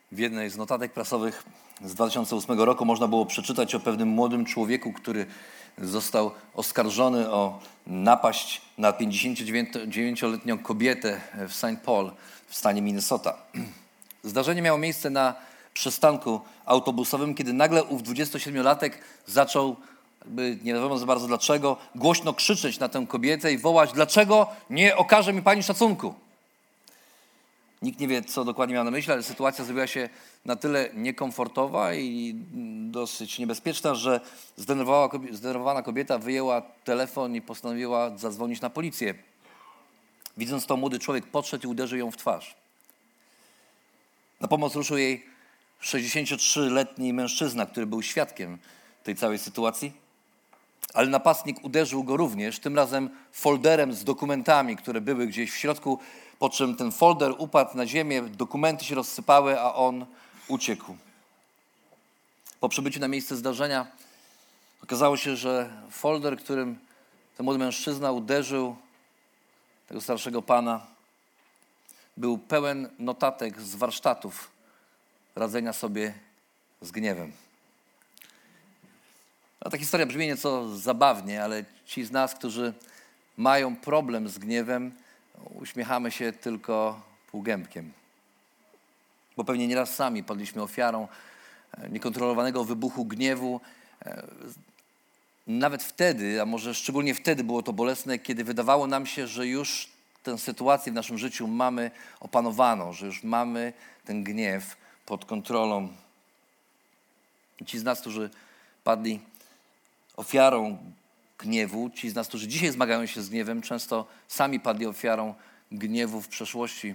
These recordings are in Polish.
W jednej z notatek prasowych z 2008 roku można było przeczytać o pewnym młodym człowieku, który został oskarżony o napaść na 59-letnią kobietę w St. Paul w stanie Minnesota. Zdarzenie miało miejsce na przystanku autobusowym, kiedy nagle ów 27-latek zaczął, nie wiadomo za bardzo dlaczego, głośno krzyczeć na tę kobietę i wołać: dlaczego nie okaże mi pani szacunku? Nikt nie wie, co dokładnie miał na myśli, ale sytuacja zrobiła się na tyle niekomfortowa i dosyć niebezpieczna, że zdenerwowana kobieta wyjęła telefon i postanowiła zadzwonić na policję. Widząc to, młody człowiek podszedł i uderzył ją w twarz. Na pomoc ruszył jej 63-letni mężczyzna, który był świadkiem tej całej sytuacji, ale napastnik uderzył go również, tym razem folderem z dokumentami, które były gdzieś w środku, po czym ten folder upadł na ziemię, dokumenty się rozsypały, a on uciekł. Po przybyciu na miejsce zdarzenia okazało się, że folder, którym ten młody mężczyzna uderzył tego starszego pana, był pełen notatek z warsztatów radzenia sobie z gniewem. Ta historia brzmi nieco zabawnie, ale ci z nas, którzy mają problem z gniewem, uśmiechamy się tylko półgębkiem. Bo pewnie nieraz sami padliśmy ofiarą niekontrolowanego wybuchu gniewu. Nawet wtedy, a może szczególnie wtedy było to bolesne, kiedy wydawało nam się, że już tę sytuację w naszym życiu mamy opanowaną, że już mamy ten gniew pod kontrolą. Ci z nas, którzy padli ofiarą gniewu, ci z nas, którzy dzisiaj zmagają się z gniewem, często sami padli ofiarą gniewu w przeszłości.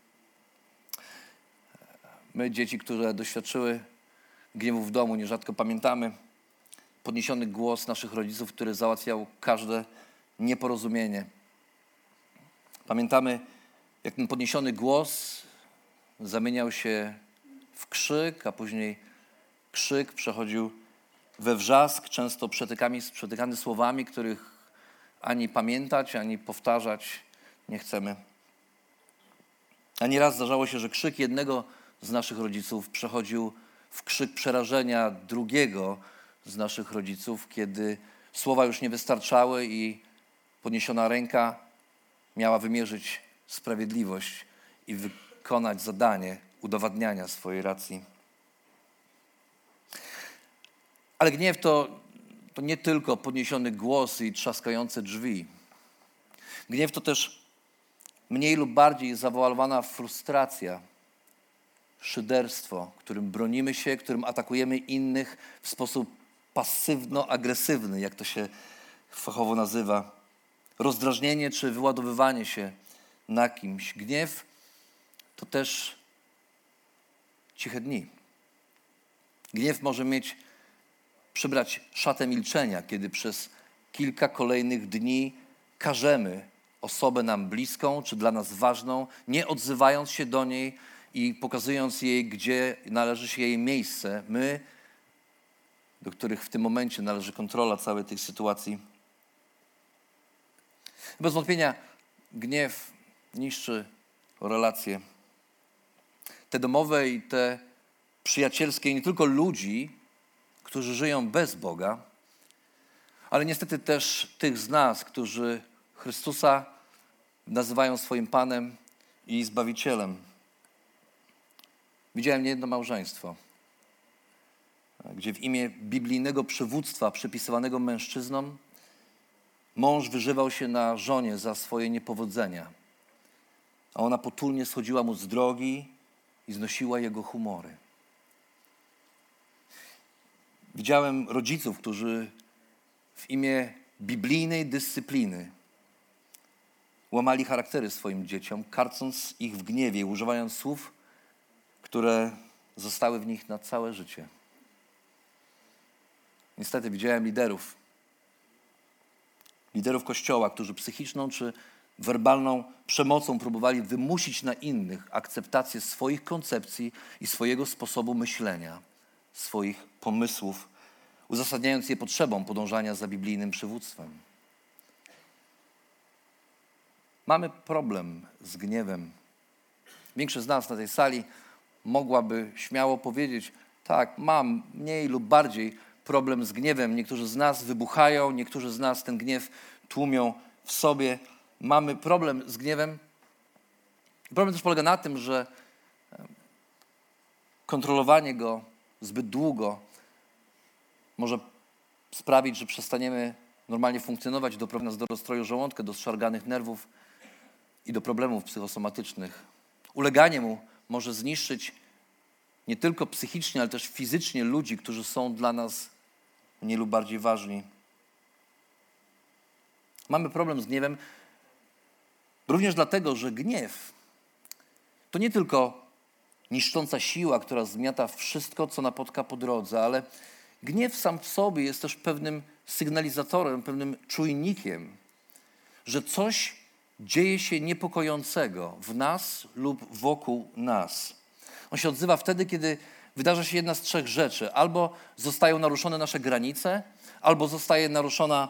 My, dzieci, które doświadczyły gniewu w domu, nierzadko pamiętamy podniesiony głos naszych rodziców, który załatwiał każde nieporozumienie. Pamiętamy, jak ten podniesiony głos zamieniał się w krzyk, a później krzyk przechodził we wrzask, często przetykany słowami, których ani pamiętać, ani powtarzać nie chcemy. A nieraz zdarzało się, że krzyk jednego z naszych rodziców przechodził w krzyk przerażenia drugiego z naszych rodziców, kiedy słowa już nie wystarczały i podniesiona ręka miała wymierzyć sprawiedliwość i wykonać zadanie udowadniania swojej racji. Ale gniew to nie tylko podniesiony głos i trzaskające drzwi. Gniew to też mniej lub bardziej zawoalowana frustracja, szyderstwo, którym bronimy się, którym atakujemy innych w sposób pasywno-agresywny, jak to się fachowo nazywa. Rozdrażnienie czy wyładowywanie się na kimś. Gniew to też ciche dni. Gniew może przybrać szatę milczenia, kiedy przez kilka kolejnych dni karzemy osobę nam bliską czy dla nas ważną, nie odzywając się do niej i pokazując jej, gdzie należy się jej miejsce. My, do których w tym momencie należy kontrola całej tej sytuacji. Bez wątpienia gniew niszczy relacje. Te domowe i te przyjacielskie, nie tylko ludzi, którzy żyją bez Boga, ale niestety też tych z nas, którzy Chrystusa nazywają swoim Panem i Zbawicielem. Widziałem niejedno małżeństwo, gdzie w imię biblijnego przywództwa przypisywanego mężczyznom mąż wyżywał się na żonie za swoje niepowodzenia, a ona potulnie schodziła mu z drogi i znosiła jego humory. Widziałem rodziców, którzy w imię biblijnej dyscypliny łamali charaktery swoim dzieciom, karcąc ich w gniewie, używając słów, które zostały w nich na całe życie. Niestety widziałem liderów Kościoła, którzy psychiczną czy werbalną przemocą próbowali wymusić na innych akceptację swoich koncepcji i swojego sposobu myślenia, swoich pomysłów, uzasadniając je potrzebą podążania za biblijnym przywództwem. Mamy problem z gniewem. Większość z nas na tej sali mogłaby śmiało powiedzieć, tak, mam mniej lub bardziej problem z gniewem. Niektórzy z nas wybuchają, niektórzy z nas ten gniew tłumią w sobie. Mamy problem z gniewem. Problem też polega na tym, że kontrolowanie go zbyt długo może sprawić, że przestaniemy normalnie funkcjonować, doprowadzi nas do rozstroju żołądka, do zszarganych nerwów i do problemów psychosomatycznych. Uleganie mu może zniszczyć nie tylko psychicznie, ale też fizycznie ludzi, którzy są dla nas mniej lub bardziej ważni. Mamy problem z gniewem również dlatego, że gniew to nie tylko niszcząca siła, która zmiata wszystko, co napotka po drodze, ale gniew sam w sobie jest też pewnym sygnalizatorem, pewnym czujnikiem, że coś dzieje się niepokojącego w nas lub wokół nas. On się odzywa wtedy, kiedy wydarza się jedna z trzech rzeczy. Albo zostają naruszone nasze granice, albo zostają naruszone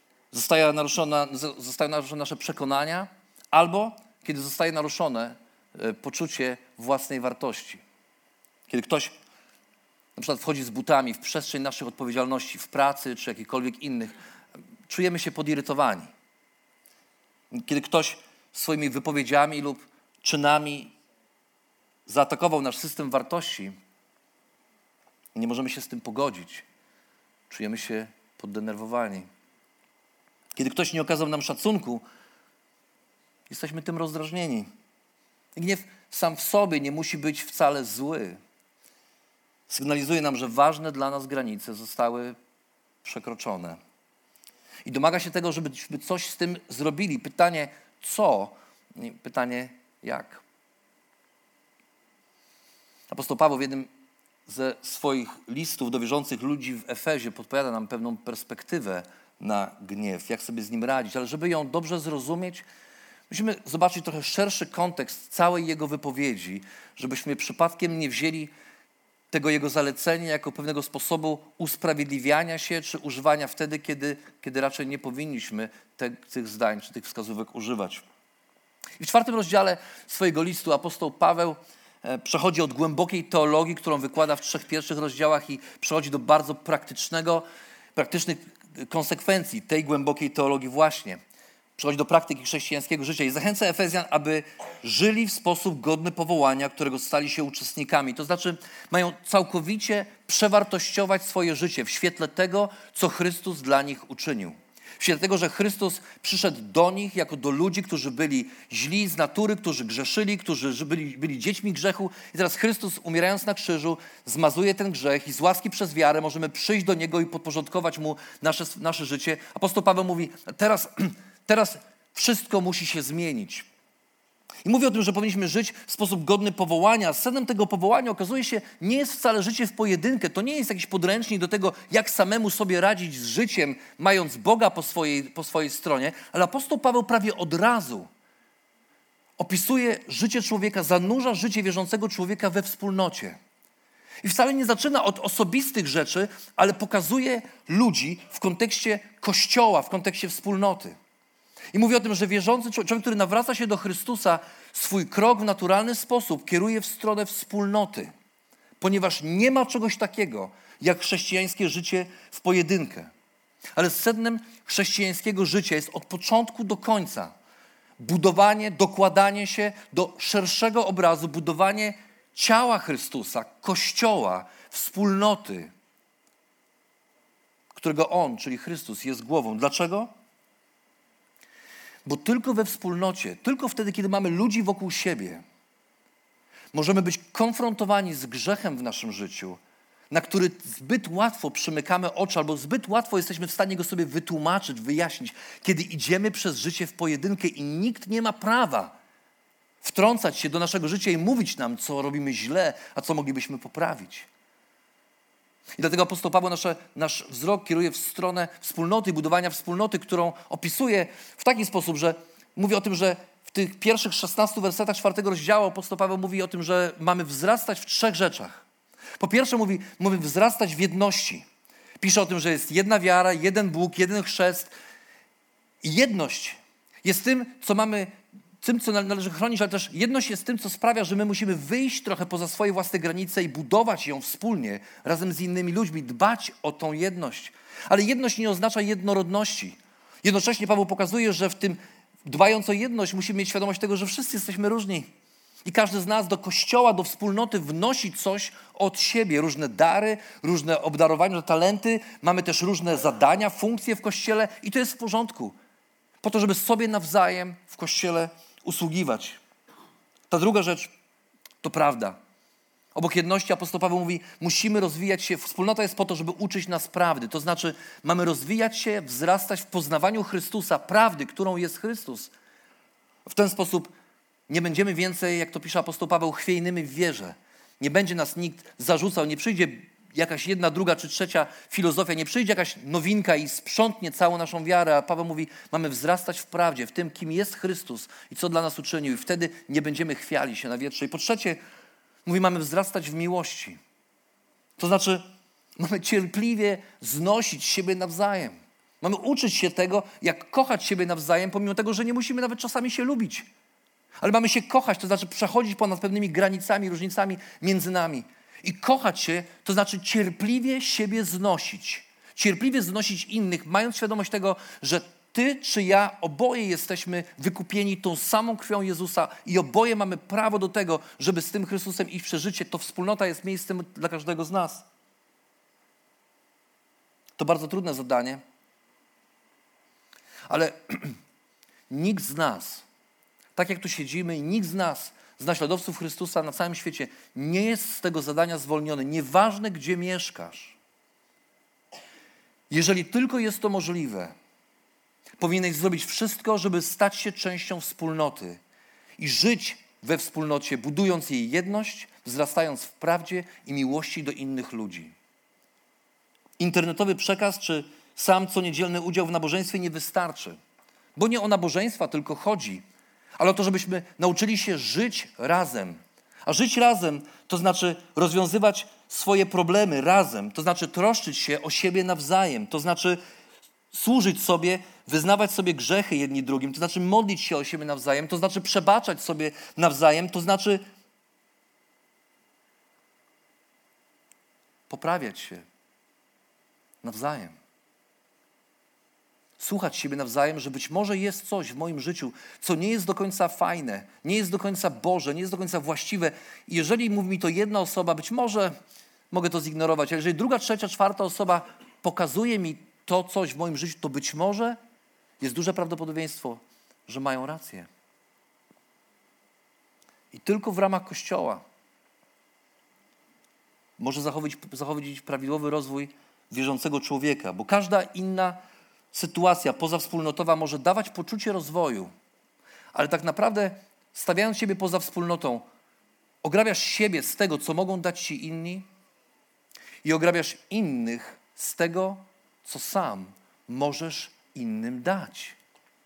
nasze przekonania, albo kiedy zostaje naruszone poczucie własnej wartości. Kiedy ktoś na przykład wchodzi z butami w przestrzeń naszych odpowiedzialności w pracy czy jakichkolwiek innych, czujemy się podirytowani. Kiedy ktoś swoimi wypowiedziami lub czynami zaatakował nasz system wartości, nie możemy się z tym pogodzić. Czujemy się poddenerwowani. Kiedy ktoś nie okazał nam szacunku, jesteśmy tym rozdrażnieni. Gniew sam w sobie nie musi być wcale zły. Sygnalizuje nam, że ważne dla nas granice zostały przekroczone. I domaga się tego, żebyśmy coś z tym zrobili. Pytanie co? Pytanie jak? Apostoł Paweł w jednym ze swoich listów do wierzących ludzi w Efezie podpowiada nam pewną perspektywę na gniew, jak sobie z nim radzić. Ale żeby ją dobrze zrozumieć, musimy zobaczyć trochę szerszy kontekst całej jego wypowiedzi, żebyśmy przypadkiem nie wzięli tego jego zalecenia jako pewnego sposobu usprawiedliwiania się czy używania wtedy, kiedy raczej nie powinniśmy tych zdań czy tych wskazówek używać. I w 4 rozdziale swojego listu apostoł Paweł przechodzi od głębokiej teologii, którą wykłada w 3 pierwszych rozdziałach i przechodzi do bardzo praktycznych konsekwencji tej głębokiej teologii właśnie. Przechodzi do praktyki chrześcijańskiego życia i zachęca Efezjan, aby żyli w sposób godny powołania, którego stali się uczestnikami. To znaczy mają całkowicie przewartościować swoje życie w świetle tego, co Chrystus dla nich uczynił. W świetle tego, że Chrystus przyszedł do nich jako do ludzi, którzy byli źli z natury, którzy grzeszyli, którzy byli dziećmi grzechu. I teraz Chrystus, umierając na krzyżu, zmazuje ten grzech i z łaski przez wiarę możemy przyjść do Niego i podporządkować Mu nasze życie. Apostoł Paweł mówi, teraz wszystko musi się zmienić. I mówi o tym, że powinniśmy żyć w sposób godny powołania. Sednem tego powołania okazuje się, nie jest wcale życie w pojedynkę. To nie jest jakiś podręcznik do tego, jak samemu sobie radzić z życiem, mając Boga po swojej stronie. Ale apostoł Paweł prawie od razu opisuje życie człowieka, zanurza życie wierzącego człowieka we wspólnocie. I wcale nie zaczyna od osobistych rzeczy, ale pokazuje ludzi w kontekście Kościoła, w kontekście wspólnoty. I mówi o tym, że wierzący człowiek, który nawraca się do Chrystusa, swój krok w naturalny sposób kieruje w stronę wspólnoty. Ponieważ nie ma czegoś takiego, jak chrześcijańskie życie w pojedynkę. Ale sednem chrześcijańskiego życia jest od początku do końca budowanie, dokładanie się do szerszego obrazu, budowanie ciała Chrystusa, Kościoła, wspólnoty, którego On, czyli Chrystus, jest głową. Dlaczego? Bo tylko we wspólnocie, tylko wtedy, kiedy mamy ludzi wokół siebie, możemy być konfrontowani z grzechem w naszym życiu, na który zbyt łatwo przymykamy oczy albo zbyt łatwo jesteśmy w stanie go sobie wytłumaczyć, wyjaśnić, kiedy idziemy przez życie w pojedynkę i nikt nie ma prawa wtrącać się do naszego życia i mówić nam, co robimy źle, a co moglibyśmy poprawić. I dlatego apostoł Paweł nasz wzrok kieruje w stronę wspólnoty, budowania wspólnoty, którą opisuje w taki sposób, że mówi o tym, że w tych pierwszych 16 wersetach 4 rozdziału apostoł Paweł mówi o tym, że mamy wzrastać w 3 rzeczach. Po pierwsze mówi wzrastać w jedności. Pisze o tym, że jest jedna wiara, jeden Bóg, jeden chrzest. I jedność jest tym, tym, co należy chronić, ale też jedność jest tym, co sprawia, że my musimy wyjść trochę poza swoje własne granice i budować ją wspólnie, razem z innymi ludźmi, dbać o tą jedność. Ale jedność nie oznacza jednorodności. Jednocześnie Paweł pokazuje, że w tym, dbając o jedność, musimy mieć świadomość tego, że wszyscy jesteśmy różni. I każdy z nas do Kościoła, do wspólnoty wnosi coś od siebie. Różne dary, różne obdarowania, różne talenty. Mamy też różne zadania, funkcje w Kościele i to jest w porządku. Po to, żeby sobie nawzajem w Kościele usługiwać. Ta druga rzecz to prawda. Obok jedności apostoł Paweł mówi, musimy rozwijać się. Wspólnota jest po to, żeby uczyć nas prawdy. To znaczy, mamy rozwijać się, wzrastać w poznawaniu Chrystusa, prawdy, którą jest Chrystus. W ten sposób nie będziemy więcej, jak to pisze apostoł Paweł, chwiejnymi w wierze. Nie będzie nas nikt zarzucał, nie przyjdzie jakaś jedna, druga czy trzecia filozofia, nie przyjdzie jakaś nowinka i sprzątnie całą naszą wiarę, a Paweł mówi, mamy wzrastać w prawdzie, w tym, kim jest Chrystus i co dla nas uczynił i wtedy nie będziemy chwiali się na wietrze. I po trzecie, mówi, mamy wzrastać w miłości. To znaczy, mamy cierpliwie znosić siebie nawzajem. Mamy uczyć się tego, jak kochać siebie nawzajem, pomimo tego, że nie musimy nawet czasami się lubić. Ale mamy się kochać, to znaczy przechodzić ponad pewnymi granicami, różnicami między nami. I kochać się, to znaczy cierpliwie siebie znosić. Cierpliwie znosić innych, mając świadomość tego, że ty czy ja, oboje jesteśmy wykupieni tą samą krwią Jezusa i oboje mamy prawo do tego, żeby z tym Chrystusem iść przez życie. To wspólnota jest miejscem dla każdego z nas. To bardzo trudne zadanie, ale nikt z nas, tak jak tu siedzimy, nikt z nas, z naśladowców Chrystusa na całym świecie, nie jest z tego zadania zwolniony. Nieważne, gdzie mieszkasz. Jeżeli tylko jest to możliwe, powinieneś zrobić wszystko, żeby stać się częścią wspólnoty i żyć we wspólnocie, budując jej jedność, wzrastając w prawdzie i miłości do innych ludzi. Internetowy przekaz czy sam coniedzielny udział w nabożeństwie nie wystarczy, bo nie o nabożeństwa tylko chodzi, ale o to, żebyśmy nauczyli się żyć razem. A żyć razem to znaczy rozwiązywać swoje problemy razem, to znaczy troszczyć się o siebie nawzajem, to znaczy służyć sobie, wyznawać sobie grzechy jedni drugim, to znaczy modlić się o siebie nawzajem, to znaczy przebaczać sobie nawzajem, to znaczy poprawiać się nawzajem. Słuchać siebie nawzajem, że być może jest coś w moim życiu, co nie jest do końca fajne, nie jest do końca Boże, nie jest do końca właściwe. I jeżeli mówi mi to jedna osoba, być może mogę to zignorować, ale jeżeli druga, trzecia, czwarta osoba pokazuje mi to coś w moim życiu, to być może jest duże prawdopodobieństwo, że mają rację. I tylko w ramach Kościoła może zachować prawidłowy rozwój wierzącego człowieka, bo każda inna sytuacja pozawspólnotowa może dawać poczucie rozwoju, ale tak naprawdę stawiając siebie poza wspólnotą, ograbiasz siebie z tego, co mogą dać ci inni i ograbiasz innych z tego, co sam możesz innym dać.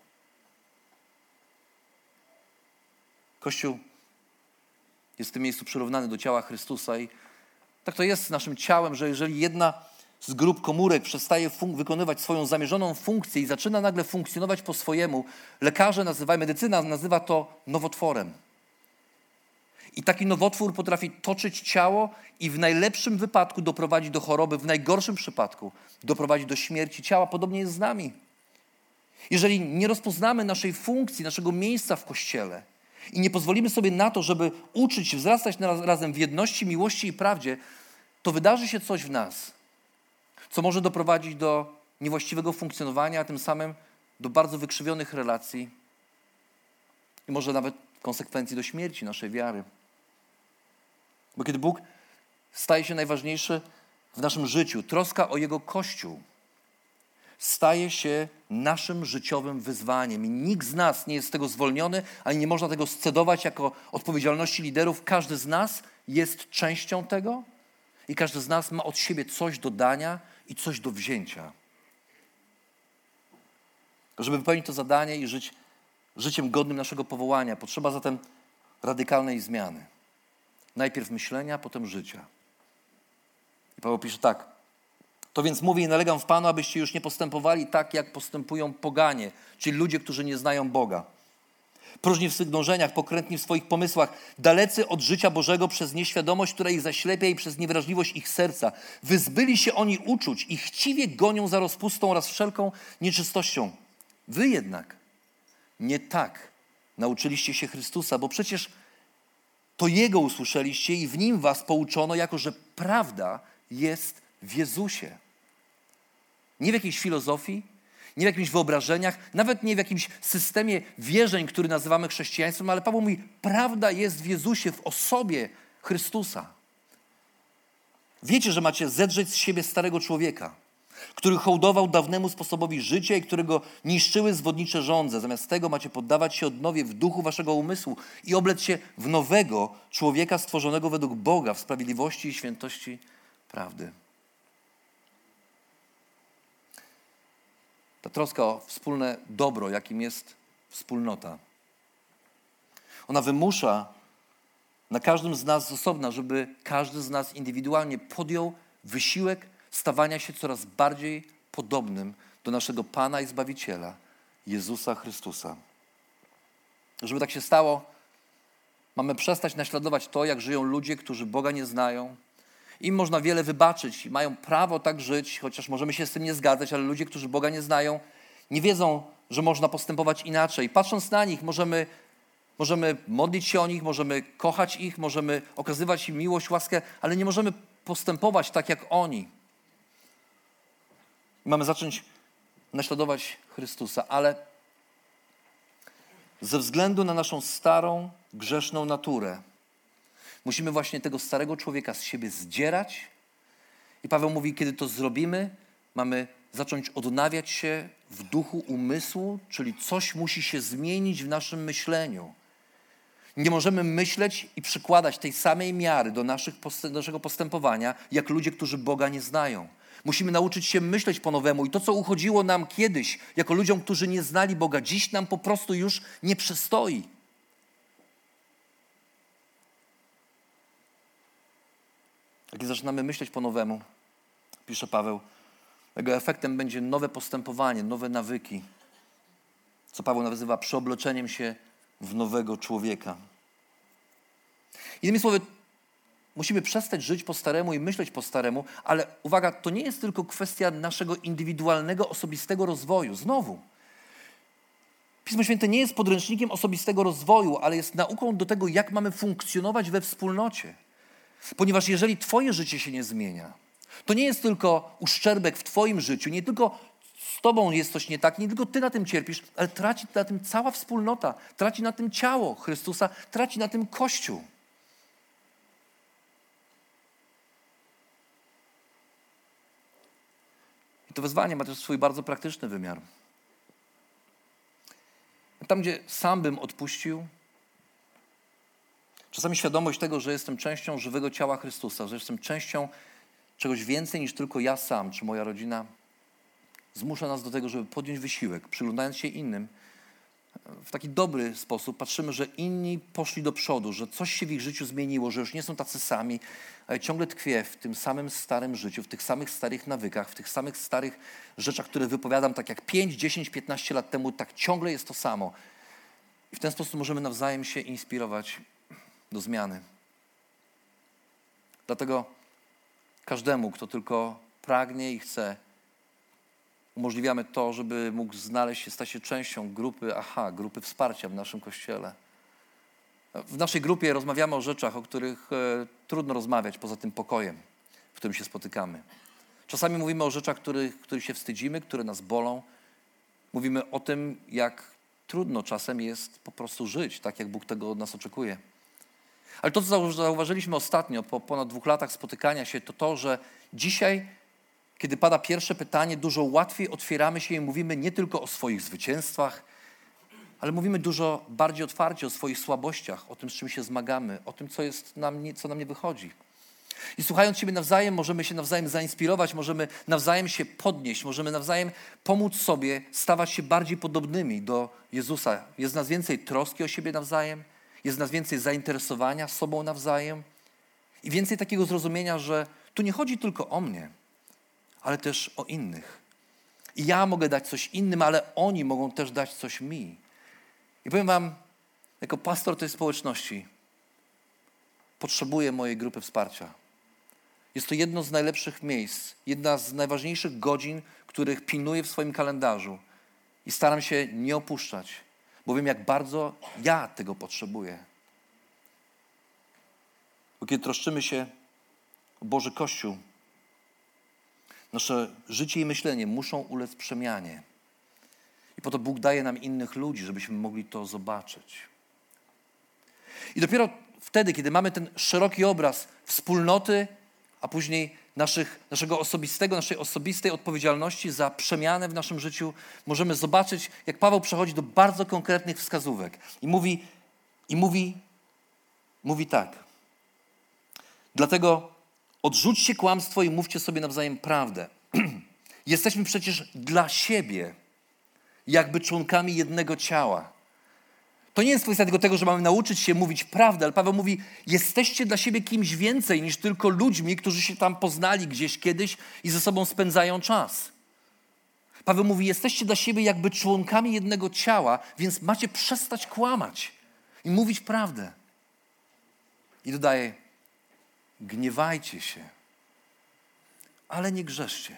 Kościół jest w tym miejscu przyrównany do ciała Chrystusa i tak to jest z naszym ciałem, że jeżeli jedna z grup komórek przestaje wykonywać swoją zamierzoną funkcję i zaczyna nagle funkcjonować po swojemu, lekarze nazywają, medycyna nazywa to nowotworem. I taki nowotwór potrafi toczyć ciało i w najlepszym wypadku doprowadzi do choroby, w najgorszym przypadku doprowadzi do śmierci ciała. Podobnie jest z nami. Jeżeli nie rozpoznamy naszej funkcji, naszego miejsca w Kościele i nie pozwolimy sobie na to, żeby uczyć się, wzrastać razem w jedności, miłości i prawdzie, to wydarzy się coś w nas, co może doprowadzić do niewłaściwego funkcjonowania, a tym samym do bardzo wykrzywionych relacji i może nawet w konsekwencji do śmierci naszej wiary. Bo kiedy Bóg staje się najważniejszy w naszym życiu, troska o Jego Kościół staje się naszym życiowym wyzwaniem. I nikt z nas nie jest z tego zwolniony, ani nie można tego scedować jako odpowiedzialności liderów. Każdy z nas jest częścią tego i każdy z nas ma od siebie coś do dania i coś do wzięcia. Żeby wypełnić to zadanie i żyć życiem godnym naszego powołania, potrzeba zatem radykalnej zmiany. Najpierw myślenia, potem życia. I Paweł pisze tak. To więc mówię i nalegam w Panu, abyście już nie postępowali tak, jak postępują poganie, czyli ludzie, którzy nie znają Boga. Próżni w swych dążeniach, pokrętni w swoich pomysłach, dalecy od życia Bożego przez nieświadomość, która ich zaślepia i przez niewrażliwość ich serca. Wyzbyli się oni uczuć i chciwie gonią za rozpustą oraz wszelką nieczystością. Wy jednak nie tak nauczyliście się Chrystusa, bo przecież to Jego usłyszeliście i w Nim was pouczono, jako że prawda jest w Jezusie. Nie w jakiejś filozofii, nie w jakimiś wyobrażeniach, nawet nie w jakimś systemie wierzeń, który nazywamy chrześcijaństwem, ale Paweł mówi, prawda jest w Jezusie, w osobie Chrystusa. Wiecie, że macie zedrzeć z siebie starego człowieka, który hołdował dawnemu sposobowi życia i którego niszczyły zwodnicze żądze. Zamiast tego macie poddawać się odnowie w duchu waszego umysłu i oblec się w nowego człowieka stworzonego według Boga w sprawiedliwości i świętości prawdy. Ta troska o wspólne dobro, jakim jest wspólnota, ona wymusza na każdym z nas z osobna, żeby każdy z nas indywidualnie podjął wysiłek stawania się coraz bardziej podobnym do naszego Pana i Zbawiciela, Jezusa Chrystusa. Żeby tak się stało, mamy przestać naśladować to, jak żyją ludzie, którzy Boga nie znają. Im można wiele wybaczyć i mają prawo tak żyć, chociaż możemy się z tym nie zgadzać, ale ludzie, którzy Boga nie znają, nie wiedzą, że można postępować inaczej. Patrząc na nich, możemy modlić się o nich, możemy kochać ich, możemy okazywać im miłość, łaskę, ale nie możemy postępować tak jak oni. Mamy zacząć naśladować Chrystusa, ale ze względu na naszą starą, grzeszną naturę musimy właśnie tego starego człowieka z siebie zdzierać. I Paweł mówi, kiedy to zrobimy, mamy zacząć odnawiać się w duchu umysłu, czyli coś musi się zmienić w naszym myśleniu. Nie możemy myśleć i przykładać tej samej miary do naszego postępowania, jak ludzie, którzy Boga nie znają. Musimy nauczyć się myśleć po nowemu i to, co uchodziło nam kiedyś, jako ludziom, którzy nie znali Boga, dziś nam po prostu już nie przystoi. Kiedy zaczynamy myśleć po nowemu, pisze Paweł, jego efektem będzie nowe postępowanie, nowe nawyki, co Paweł nazywa przeobleczeniem się w nowego człowieka. Innymi słowy, musimy przestać żyć po staremu i myśleć po staremu, ale uwaga, to nie jest tylko kwestia naszego indywidualnego, osobistego rozwoju. Znowu, Pismo Święte nie jest podręcznikiem osobistego rozwoju, ale jest nauką do tego, jak mamy funkcjonować we wspólnocie. Ponieważ jeżeli twoje życie się nie zmienia, to nie jest tylko uszczerbek w twoim życiu, nie tylko z tobą jest coś nie tak, nie tylko ty na tym cierpisz, ale traci na tym cała wspólnota, traci na tym ciało Chrystusa, traci na tym Kościół. I to wezwanie ma też swój bardzo praktyczny wymiar. Tam, gdzie sam bym odpuścił, czasami świadomość tego, że jestem częścią żywego ciała Chrystusa, że jestem częścią czegoś więcej niż tylko ja sam czy moja rodzina, zmusza nas do tego, żeby podjąć wysiłek, przyglądając się innym. W taki dobry sposób patrzymy, że inni poszli do przodu, że coś się w ich życiu zmieniło, że już nie są tacy sami, ale ciągle tkwię w tym samym starym życiu, w tych samych starych nawykach, w tych samych starych rzeczach, które wypowiadam tak jak 5, 10, 15 lat temu, tak ciągle jest to samo. I w ten sposób możemy nawzajem się inspirować do zmiany. Dlatego każdemu, kto tylko pragnie i chce, umożliwiamy to, żeby mógł znaleźć się, stać się częścią grupy wsparcia w naszym Kościele. W naszej grupie rozmawiamy o rzeczach, o których trudno rozmawiać poza tym pokojem, w którym się spotykamy. Czasami mówimy o rzeczach, których się wstydzimy, które nas bolą. Mówimy o tym, jak trudno czasem jest po prostu żyć, tak jak Bóg tego od nas oczekuje. Ale to, co zauważyliśmy ostatnio, po ponad 2 latach spotykania się, to, że dzisiaj, kiedy pada pierwsze pytanie, dużo łatwiej otwieramy się i mówimy nie tylko o swoich zwycięstwach, ale mówimy dużo bardziej otwarcie o swoich słabościach, o tym, z czym się zmagamy, o tym, co nam nie wychodzi. I słuchając siebie nawzajem, możemy się nawzajem zainspirować, możemy nawzajem się podnieść, możemy nawzajem pomóc sobie stawać się bardziej podobnymi do Jezusa. Jest w nas więcej troski o siebie nawzajem, jest w nas więcej zainteresowania sobą nawzajem i więcej takiego zrozumienia, że tu nie chodzi tylko o mnie, ale też o innych. I ja mogę dać coś innym, ale oni mogą też dać coś mi. I powiem wam, jako pastor tej społeczności potrzebuję mojej grupy wsparcia. Jest to jedno z najlepszych miejsc, jedna z najważniejszych godzin, których pilnuję w swoim kalendarzu i staram się nie opuszczać, bo wiem, jak bardzo ja tego potrzebuję. Bo kiedy troszczymy się o Boży Kościół, nasze życie i myślenie muszą ulec przemianie. I po to Bóg daje nam innych ludzi, żebyśmy mogli to zobaczyć. I dopiero wtedy, kiedy mamy ten szeroki obraz wspólnoty, a później naszej osobistej odpowiedzialności za przemianę w naszym życiu, możemy zobaczyć, jak Paweł przechodzi do bardzo konkretnych wskazówek. I mówi tak. Dlatego odrzućcie kłamstwo i mówcie sobie nawzajem prawdę. Jesteśmy przecież dla siebie jakby członkami jednego ciała. To nie jest kwestia tylko tego, że mamy nauczyć się mówić prawdę, ale Paweł mówi, jesteście dla siebie kimś więcej niż tylko ludźmi, którzy się tam poznali gdzieś kiedyś i ze sobą spędzają czas. Paweł mówi, jesteście dla siebie jakby członkami jednego ciała, więc macie przestać kłamać i mówić prawdę. I dodaje, gniewajcie się, ale nie grzeszcie.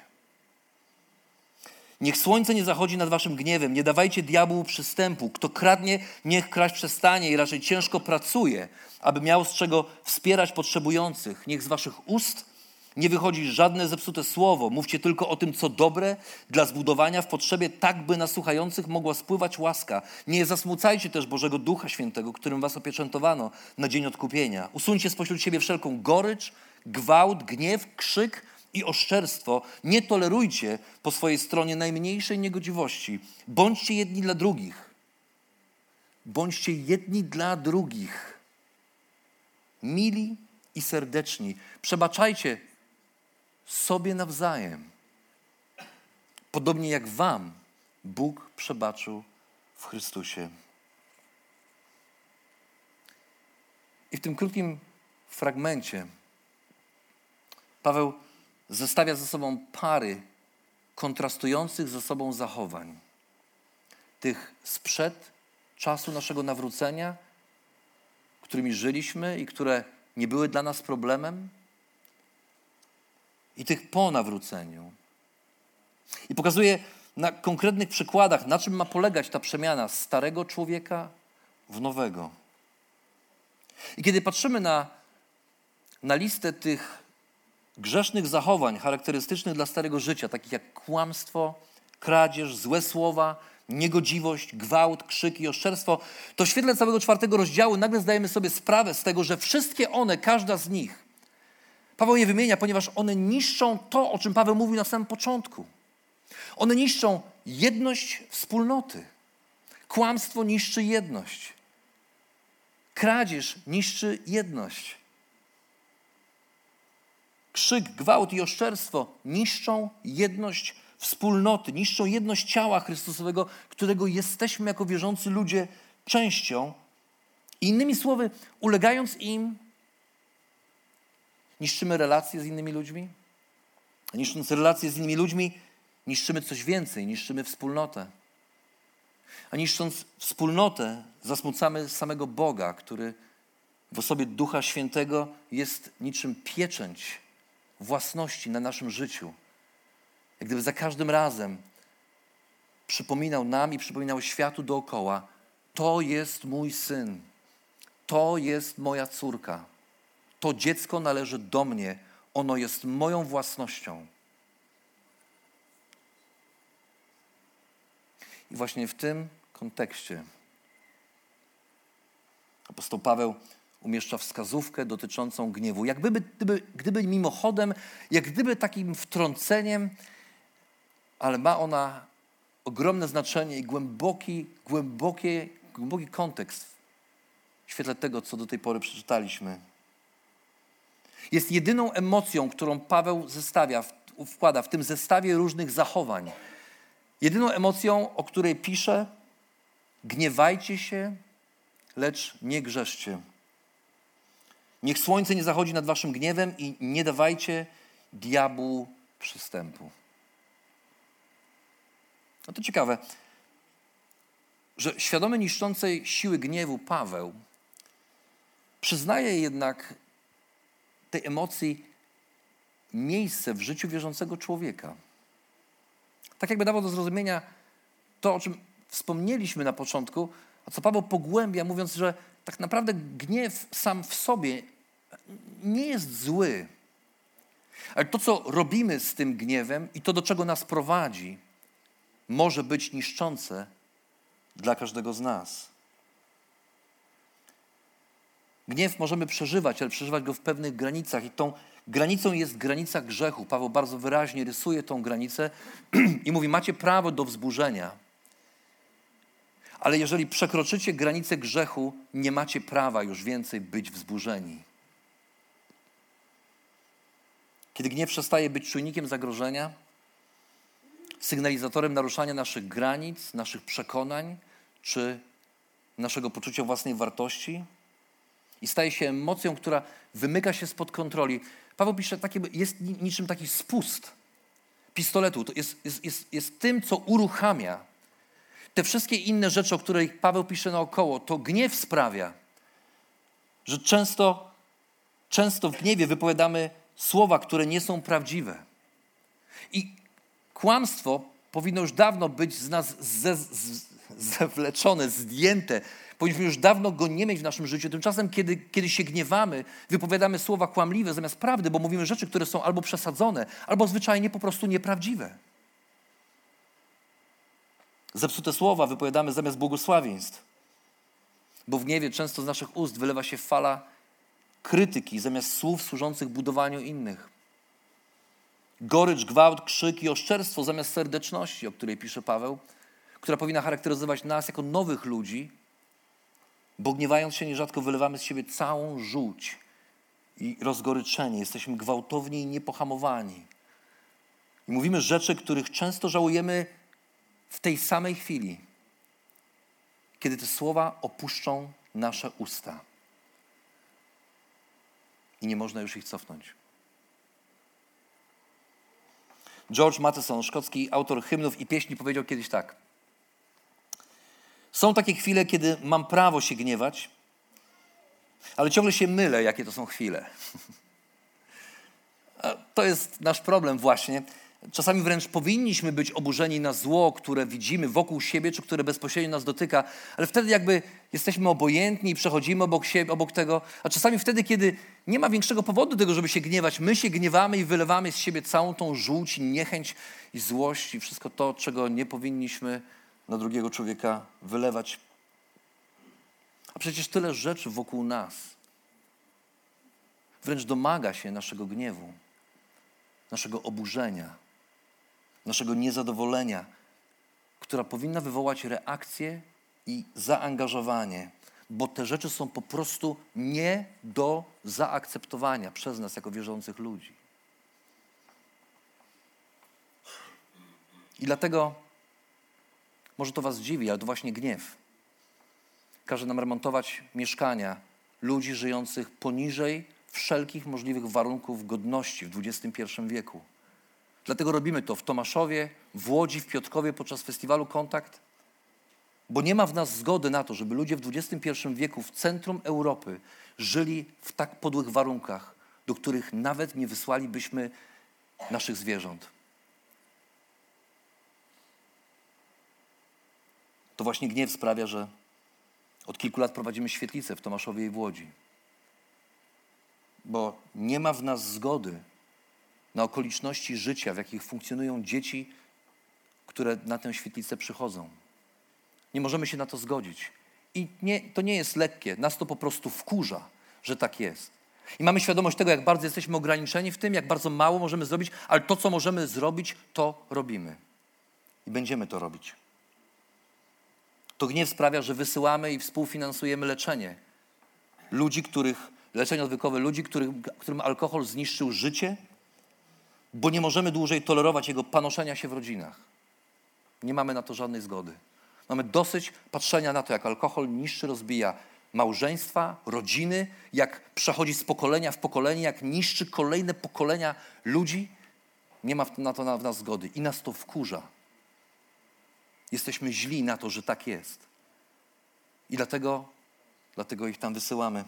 Niech słońce nie zachodzi nad waszym gniewem, nie dawajcie diabłu przystępu. Kto kradnie, niech kraść przestanie i raczej ciężko pracuje, aby miał z czego wspierać potrzebujących. Niech z waszych ust nie wychodzi żadne zepsute słowo. Mówcie tylko o tym, co dobre dla zbudowania w potrzebie, tak by na słuchających mogła spływać łaska. Nie zasmucajcie też Bożego Ducha Świętego, którym was opieczętowano na dzień odkupienia. Usuńcie spośród siebie wszelką gorycz, gwałt, gniew, krzyk i oszczerstwo. Nie tolerujcie po swojej stronie najmniejszej niegodziwości. Bądźcie jedni dla drugich. Bądźcie jedni dla drugich. Mili i serdeczni. Przebaczajcie sobie nawzajem. Podobnie jak wam Bóg przebaczył w Chrystusie. I w tym krótkim fragmencie Paweł zestawia ze sobą pary kontrastujących ze sobą zachowań. Tych sprzed czasu naszego nawrócenia, którymi żyliśmy i które nie były dla nas problemem, i tych po nawróceniu. I pokazuje na konkretnych przykładach, na czym ma polegać ta przemiana z starego człowieka w nowego. I kiedy patrzymy na listę tych grzesznych zachowań charakterystycznych dla starego życia, takich jak kłamstwo, kradzież, złe słowa, niegodziwość, gwałt, krzyk i oszczerstwo, to w świetle całego 4 rozdziału nagle zdajemy sobie sprawę z tego, że wszystkie one, każda z nich, Paweł je wymienia, ponieważ one niszczą to, o czym Paweł mówił na samym początku. One niszczą jedność wspólnoty. Kłamstwo niszczy jedność. Kradzież niszczy jedność. Krzyk, gwałt i oszczerstwo niszczą jedność wspólnoty, niszczą jedność ciała Chrystusowego, którego jesteśmy jako wierzący ludzie częścią. Innymi słowy, ulegając im, niszczymy relacje z innymi ludźmi. A niszcząc relacje z innymi ludźmi, niszczymy coś więcej, niszczymy wspólnotę. A niszcząc wspólnotę, zasmucamy samego Boga, który w osobie Ducha Świętego jest niczym pieczęć własności na naszym życiu. Jak gdyby za każdym razem przypominał nam i przypominał światu dookoła, to jest mój syn, to jest moja córka, to dziecko należy do mnie, ono jest moją własnością. I właśnie w tym kontekście apostoł Paweł umieszcza wskazówkę dotyczącą gniewu. Jak gdyby mimochodem, jak gdyby takim wtrąceniem, ale ma ona ogromne znaczenie i głęboki kontekst w świetle tego, co do tej pory przeczytaliśmy. Jest jedyną emocją, którą Paweł wkłada w tym zestawie różnych zachowań. Jedyną emocją, o której pisze, gniewajcie się, lecz nie grzeszcie. Niech słońce nie zachodzi nad waszym gniewem i nie dawajcie diabłu przystępu. No to ciekawe. że świadomy niszczącej siły gniewu Paweł przyznaje jednak tej emocji miejsce w życiu wierzącego człowieka. Tak jakby dawał do zrozumienia to, o czym wspomnieliśmy na początku, a co Paweł pogłębia, mówiąc, że tak naprawdę gniew sam w sobie nie jest zły. Ale to, co robimy z tym gniewem i to, do czego nas prowadzi, może być niszczące dla każdego z nas. Gniew możemy przeżywać, ale przeżywać go w pewnych granicach. I tą granicą jest granica grzechu. Paweł bardzo wyraźnie rysuje tą granicę i mówi, macie prawo do wzburzenia. Ale jeżeli przekroczycie granicę grzechu, nie macie prawa już więcej być wzburzeni. Kiedy gniew przestaje być czujnikiem zagrożenia, sygnalizatorem naruszania naszych granic, naszych przekonań czy naszego poczucia własnej wartości i staje się emocją, która wymyka się spod kontroli. Paweł pisze, jest niczym taki spust pistoletu. To jest tym, co uruchamia. Te wszystkie inne rzeczy, o których Paweł pisze naokoło, to gniew sprawia, że często w gniewie wypowiadamy słowa, które nie są prawdziwe. I kłamstwo powinno już dawno być z nas zewleczone, zdjęte. Powinniśmy już dawno go nie mieć w naszym życiu. Tymczasem, kiedy się gniewamy, wypowiadamy słowa kłamliwe zamiast prawdy, bo mówimy rzeczy, które są albo przesadzone, albo zwyczajnie po prostu nieprawdziwe. Zepsute słowa wypowiadamy zamiast błogosławieństw, bo w gniewie często z naszych ust wylewa się fala krytyki zamiast słów służących budowaniu innych. Gorycz, gwałt, krzyk i oszczerstwo zamiast serdeczności, o której pisze Paweł, która powinna charakteryzować nas jako nowych ludzi, bo gniewając się nierzadko wylewamy z siebie całą żółć i rozgoryczenie. Jesteśmy gwałtowni i niepohamowani. I mówimy rzeczy, których często żałujemy w tej samej chwili, kiedy te słowa opuszczą nasze usta. I nie można już ich cofnąć. George Matheson, szkocki autor hymnów i pieśni, powiedział kiedyś tak. Są takie chwile, kiedy mam prawo się gniewać, ale ciągle się mylę, jakie to są chwile. To jest nasz problem właśnie. Czasami wręcz powinniśmy być oburzeni na zło, które widzimy wokół siebie, czy które bezpośrednio nas dotyka, ale wtedy jakby jesteśmy obojętni i przechodzimy obok tego, a czasami wtedy, kiedy nie ma większego powodu do tego, żeby się gniewać, my się gniewamy i wylewamy z siebie całą tą żółć, niechęć i złość i wszystko to, czego nie powinniśmy na drugiego człowieka wylewać. A przecież tyle rzeczy wokół nas wręcz domaga się naszego gniewu, naszego oburzenia, naszego niezadowolenia, która powinna wywołać reakcję i zaangażowanie, bo te rzeczy są po prostu nie do zaakceptowania przez nas jako wierzących ludzi. I dlatego może to was dziwi, ale to właśnie gniew każe nam remontować mieszkania ludzi żyjących poniżej wszelkich możliwych warunków godności w XXI wieku. Dlatego robimy to w Tomaszowie, w Łodzi, w Piotrkowie podczas festiwalu Kontakt, bo nie ma w nas zgody na to, żeby ludzie w XXI wieku w centrum Europy żyli w tak podłych warunkach, do których nawet nie wysłalibyśmy naszych zwierząt. To właśnie gniew sprawia, że od kilku lat prowadzimy świetlicę w Tomaszowie i w Łodzi. Bo nie ma w nas zgody na okoliczności życia, w jakich funkcjonują dzieci, które na tę świetlicę przychodzą. Nie możemy się na to zgodzić. I to nie jest lekkie. Nas to po prostu wkurza, że tak jest. I mamy świadomość tego, jak bardzo jesteśmy ograniczeni w tym, jak bardzo mało możemy zrobić, ale to, co możemy zrobić, to robimy. I będziemy to robić. To gniew sprawia, że wysyłamy i współfinansujemy leczenie. Leczenie odwykowe ludzi, którym alkohol zniszczył życie, bo nie możemy dłużej tolerować jego panoszenia się w rodzinach. Nie mamy na to żadnej zgody. Mamy dosyć patrzenia na to, jak alkohol niszczy, rozbija małżeństwa, rodziny, jak przechodzi z pokolenia w pokolenie, jak niszczy kolejne pokolenia ludzi. Nie ma na to w nas zgody i nas to wkurza. Jesteśmy źli na to, że tak jest. I dlatego ich tam wysyłamy.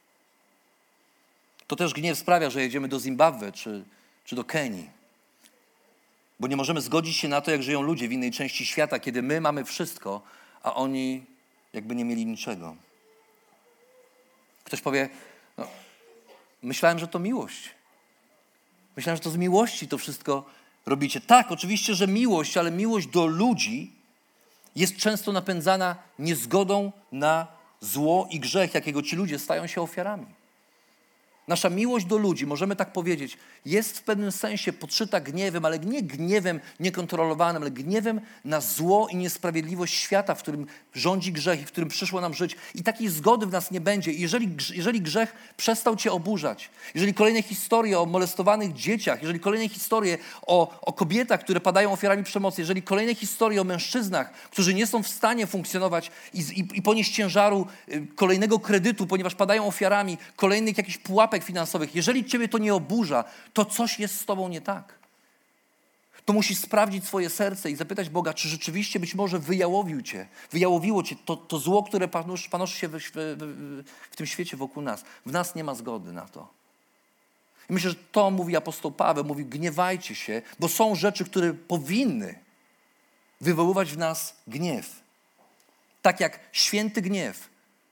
To też gniew sprawia, że jedziemy do Zimbabwe czy do Kenii. Bo nie możemy zgodzić się na to, jak żyją ludzie w innej części świata, kiedy my mamy wszystko, a oni jakby nie mieli niczego. Ktoś powie, no, myślałem, że to miłość. Myślałem, że to z miłości to wszystko robicie. Tak, oczywiście, że miłość, ale miłość do ludzi jest często napędzana niezgodą na zło i grzech, jakiego ci ludzie stają się ofiarami. Nasza miłość do ludzi, możemy tak powiedzieć, jest w pewnym sensie podszyta gniewem, ale nie gniewem niekontrolowanym, ale gniewem na zło i niesprawiedliwość świata, w którym rządzi grzech i w którym przyszło nam żyć. I takiej zgody w nas nie będzie. I jeżeli grzech przestał cię oburzać, jeżeli kolejne historie o molestowanych dzieciach, jeżeli kolejne historie o kobietach, które padają ofiarami przemocy, jeżeli kolejne historie o mężczyznach, którzy nie są w stanie funkcjonować i ponieść ciężaru kolejnego kredytu, ponieważ padają ofiarami kolejnych jakichś pułapek finansowych, jeżeli ciebie to nie oburza, to coś jest z tobą nie tak. To musisz sprawdzić swoje serce i zapytać Boga, czy rzeczywiście być może wyjałowiło cię to zło, które panoszy się w tym świecie wokół nas. W nas nie ma zgody na to. I myślę, że to mówi apostoł Paweł, mówi gniewajcie się, bo są rzeczy, które powinny wywoływać w nas gniew. Tak jak święty gniew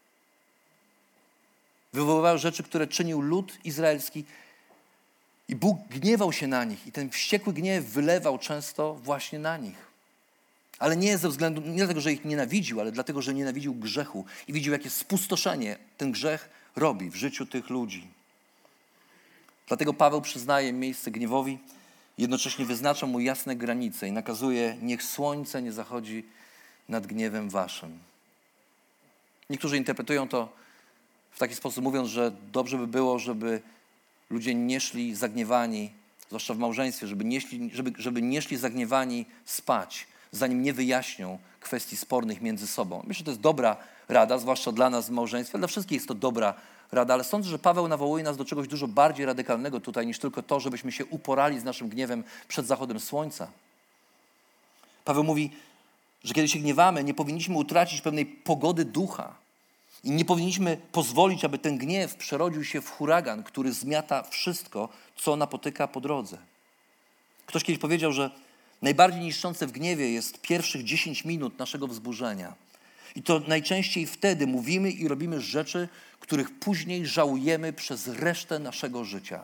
wywoływał rzeczy, które czynił lud izraelski i Bóg gniewał się na nich i ten wściekły gniew wylewał często właśnie na nich. Ale nie dlatego, że ich nienawidził, ale dlatego, że nienawidził grzechu i widział, jakie spustoszenie ten grzech robi w życiu tych ludzi. Dlatego Paweł przyznaje miejsce gniewowi, jednocześnie wyznacza mu jasne granice i nakazuje, niech słońce nie zachodzi nad gniewem waszym. Niektórzy interpretują to w taki sposób, mówiąc, że dobrze by było, żeby ludzie nie szli zagniewani, zwłaszcza w małżeństwie, żeby nie szli zagniewani spać, zanim nie wyjaśnią kwestii spornych między sobą. Myślę, że to jest dobra rada, zwłaszcza dla nas w małżeństwie, dla wszystkich jest to dobra rada, ale sądzę, że Paweł nawołuje nas do czegoś dużo bardziej radykalnego tutaj, niż tylko to, żebyśmy się uporali z naszym gniewem przed zachodem słońca. Paweł mówi, że kiedy się gniewamy, nie powinniśmy utracić pewnej pogody ducha. I nie powinniśmy pozwolić, aby ten gniew przerodził się w huragan, który zmiata wszystko, co napotyka po drodze. Ktoś kiedyś powiedział, że najbardziej niszczące w gniewie jest pierwszych 10 minut naszego wzburzenia. I to najczęściej wtedy mówimy i robimy rzeczy, których później żałujemy przez resztę naszego życia.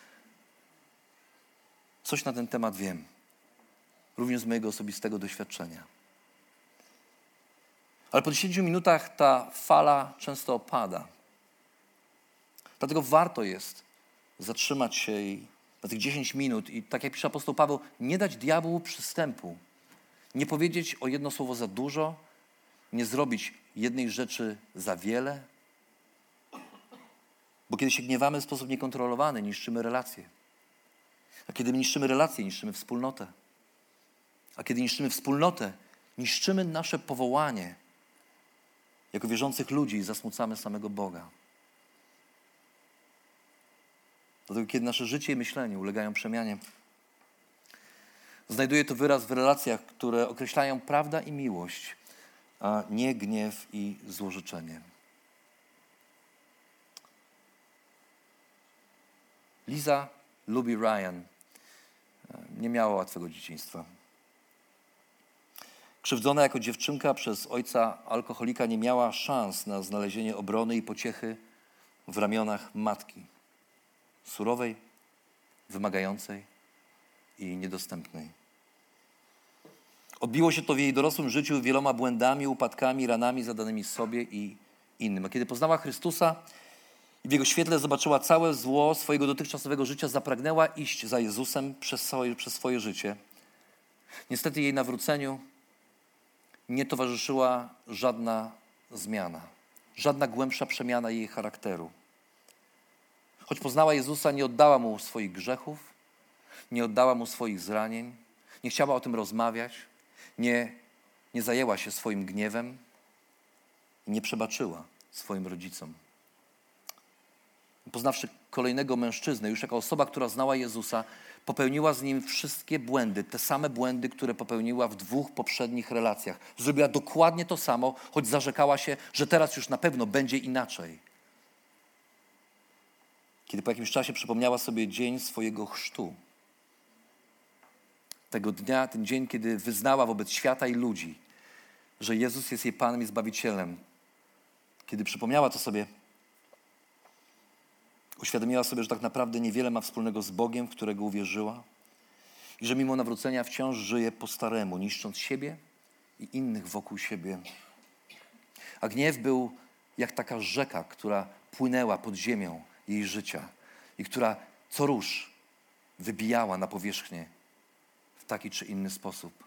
Coś na ten temat wiem. Również z mojego osobistego doświadczenia. Ale po 10 minutach ta fala często opada. Dlatego warto jest zatrzymać się na tych 10 minut i tak jak pisze apostoł Paweł, nie dać diabłu przystępu. Nie powiedzieć o jedno słowo za dużo, nie zrobić jednej rzeczy za wiele. Bo kiedy się gniewamy w sposób niekontrolowany, niszczymy relacje. A kiedy niszczymy relacje, niszczymy wspólnotę. A kiedy niszczymy wspólnotę, niszczymy nasze powołanie jako wierzących ludzi i zasmucamy samego Boga. Dlatego kiedy nasze życie i myślenie ulegają przemianie, znajduje to wyraz w relacjach, które określają prawda i miłość, a nie gniew i złożyczenie. Liza lubi Ryan. Nie miała łatwego dzieciństwa. Krzywdzona jako dziewczynka przez ojca alkoholika nie miała szans na znalezienie obrony i pociechy w ramionach matki. Surowej, wymagającej i niedostępnej. Odbiło się to w jej dorosłym życiu wieloma błędami, upadkami, ranami zadanymi sobie i innym. A kiedy poznała Chrystusa i w Jego świetle zobaczyła całe zło swojego dotychczasowego życia, zapragnęła iść za Jezusem przez swoje życie. Niestety jej nawróceniu nie towarzyszyła żadna zmiana, żadna głębsza przemiana jej charakteru. Choć poznała Jezusa, nie oddała Mu swoich grzechów, nie oddała Mu swoich zranień, nie chciała o tym rozmawiać, nie zajęła się swoim gniewem i nie przebaczyła swoim rodzicom. Poznawszy kolejnego mężczyznę, już jako osoba, która znała Jezusa, popełniła z nim wszystkie błędy, te same błędy, które popełniła w 2 poprzednich relacjach. Zrobiła dokładnie to samo, choć zarzekała się, że teraz już na pewno będzie inaczej. Kiedy po jakimś czasie przypomniała sobie dzień swojego chrztu, tego dnia, ten dzień, kiedy wyznała wobec świata i ludzi, że Jezus jest jej Panem i Zbawicielem. Kiedy przypomniała to sobie, uświadomiła sobie, że tak naprawdę niewiele ma wspólnego z Bogiem, w którego uwierzyła i że mimo nawrócenia wciąż żyje po staremu, niszcząc siebie i innych wokół siebie. A gniew był jak taka rzeka, która płynęła pod ziemią jej życia i która co rusz wybijała na powierzchnię w taki czy inny sposób.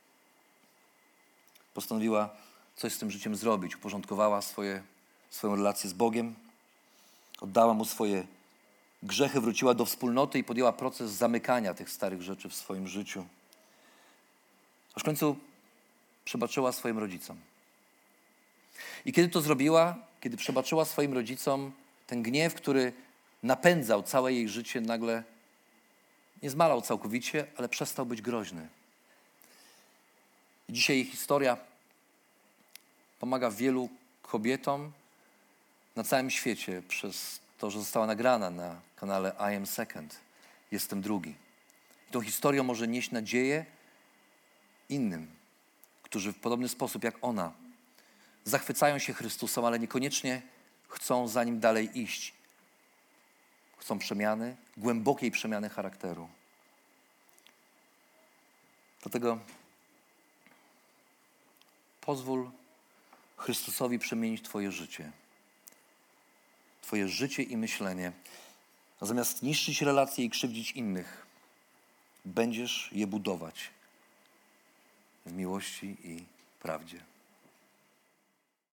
Postanowiła coś z tym życiem zrobić. Uporządkowała swoją relację z Bogiem, oddała Mu swoje grzechy, wróciła do wspólnoty i podjęła proces zamykania tych starych rzeczy w swoim życiu. Aż w końcu przebaczyła swoim rodzicom. I kiedy to zrobiła, kiedy przebaczyła swoim rodzicom, ten gniew, który napędzał całe jej życie, nagle nie zmalał całkowicie, ale przestał być groźny. I dzisiaj jej historia pomaga wielu kobietom na całym świecie przez to, że została nagrana na kanale I Am Second. Jestem drugi. I tą historią może nieść nadzieję innym, którzy w podobny sposób jak ona zachwycają się Chrystusem, ale niekoniecznie chcą za Nim dalej iść. Chcą przemiany, głębokiej przemiany charakteru. Dlatego pozwól Chrystusowi przemienić Twoje życie. Twoje życie i myślenie. A zamiast niszczyć relacje i krzywdzić innych, będziesz je budować w miłości i prawdzie.